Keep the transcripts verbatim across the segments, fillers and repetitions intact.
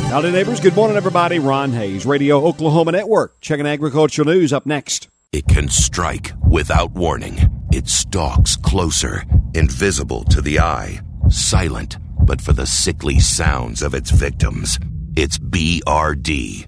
Howdy, neighbors. Good morning, everybody. Ron Hayes, Radio Oklahoma Network. Checking agricultural news up next. It can strike without warning. It stalks closer, invisible to the eye, silent, but for the sickly sounds of its victims. It's B R D.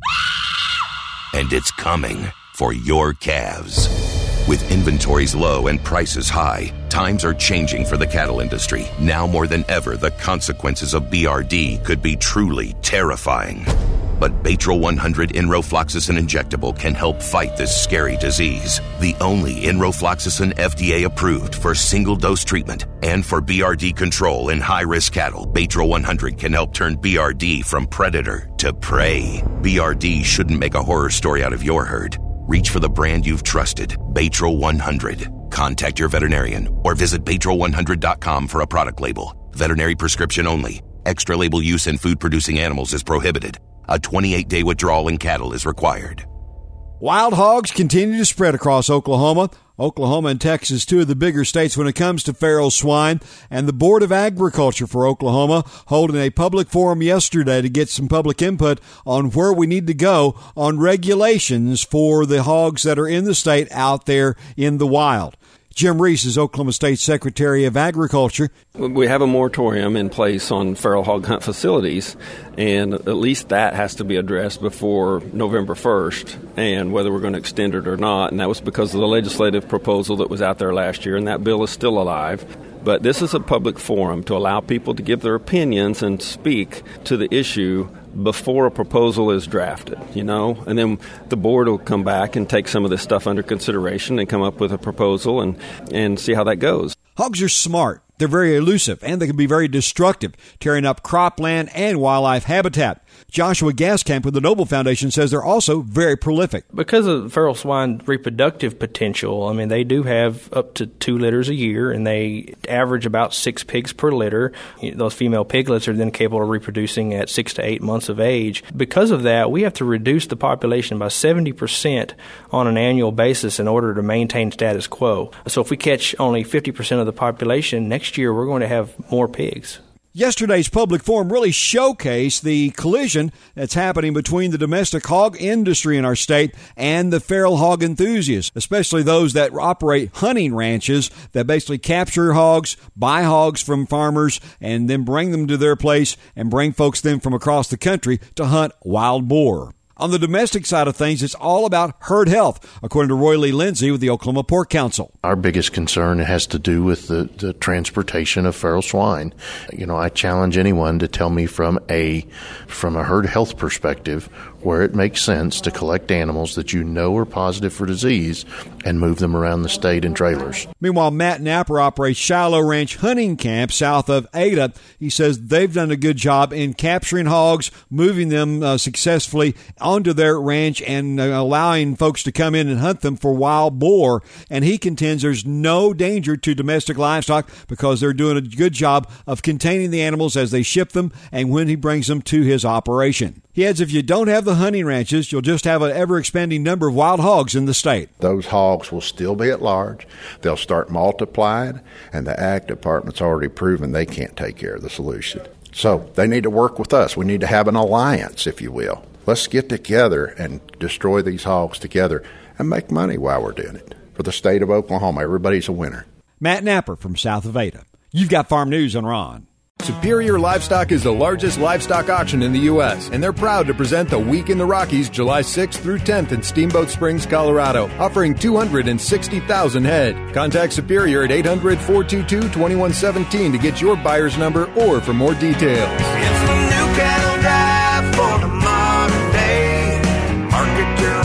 And it's coming for your calves. With inventories low and prices high, times are changing for the cattle industry. Now more than ever, the consequences of B R D could be truly terrifying. But Baytril one hundred Enrofloxacin Injectable can help fight this scary disease. The only Enrofloxacin F D A approved for single-dose treatment and for B R D control in high-risk cattle. Baytril one hundred can help turn B R D from predator to prey. B R D shouldn't make a horror story out of your herd. Reach for the brand you've trusted, Baytril one hundred. Contact your veterinarian or visit Baytril one hundred dot com for a product label. Veterinary prescription only. Extra label use in food-producing animals is prohibited. A twenty-eight day withdrawal in cattle is required. Wild hogs continue to spread across Oklahoma. Oklahoma and Texas, two of the bigger states when it comes to feral swine, and the Board of Agriculture for Oklahoma holding a public forum yesterday to get some public input on where we need to go on regulations for the hogs that are in the state out there in the wild. Jim Reese is Oklahoma State Secretary of Agriculture. We have a moratorium in place on feral hog hunt facilities, and at least that has to be addressed before November first, and whether we're going to extend it or not. And that was because of the legislative proposal that was out there last year, and that bill is still alive. But this is a public forum to allow people to give their opinions and speak to the issue before a proposal is drafted, you know, and then the board will come back and take some of this stuff under consideration and come up with a proposal and, and see how that goes. Hogs are smart. They're very elusive, and they can be very destructive, tearing up cropland and wildlife habitat. Joshua Gaskamp with the Noble Foundation says they're also very prolific. Because of feral swine reproductive potential, I mean, they do have up to two litters a year, and they average about six pigs per litter. Those female piglets are then capable of reproducing at six to eight months of age. Because of that, we have to reduce the population by seventy percent on an annual basis in order to maintain status quo. So if we catch only fifty percent of the population, next year we're going to have more pigs. Yesterday's public forum really showcased the collision that's happening between the domestic hog industry in our state and the feral hog enthusiasts, especially those that operate hunting ranches that basically capture hogs, buy hogs from farmers, and then bring them to their place and bring folks then from across the country to hunt wild boar. On the domestic side of things, it's all about herd health, according to Roy Lee Lindsay with the Oklahoma Pork Council. Our biggest concern has to do with the, the transportation of feral swine. You know, I challenge anyone to tell me from a from a herd health perspective where it makes sense to collect animals that you know are positive for disease and move them around the state in trailers. Meanwhile, Matt Napper operates Shiloh Ranch Hunting Camp south of Ada. He says they've done a good job in capturing hogs, moving them uh, successfully onto their ranch and uh, allowing folks to come in and hunt them for wild boar. And he contends there's no danger to domestic livestock because they're doing a good job of containing the animals as they ship them and when he brings them to his operation. He adds if you don't have the hunting ranches, you'll just have an ever-expanding number of wild hogs in the state. Those hogs will still be at large. They'll start multiplying, and the Ag Department's already proven they can't take care of the solution. So they need to work with us. We need to have an alliance, if you will. Let's get together and destroy these hogs together and make money while we're doing it. For the state of Oklahoma, everybody's a winner. Matt Napper from south of Ada. You've got Farm News on Ron. Superior Livestock is the largest livestock auction in the U S, and they're proud to present the Week in the Rockies July sixth through tenth in Steamboat Springs, Colorado, offering two hundred sixty thousand head. Contact Superior at eight hundred, four two two, two one one seven to get your buyer's number or for more details. It's the new cattle drive for the modern day. Market your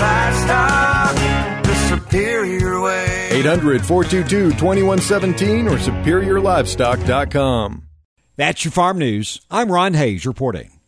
livestock the Superior way. eight hundred, four two two, two one one seven or superior livestock dot com. That's your Farm News. I'm Ron Hayes reporting.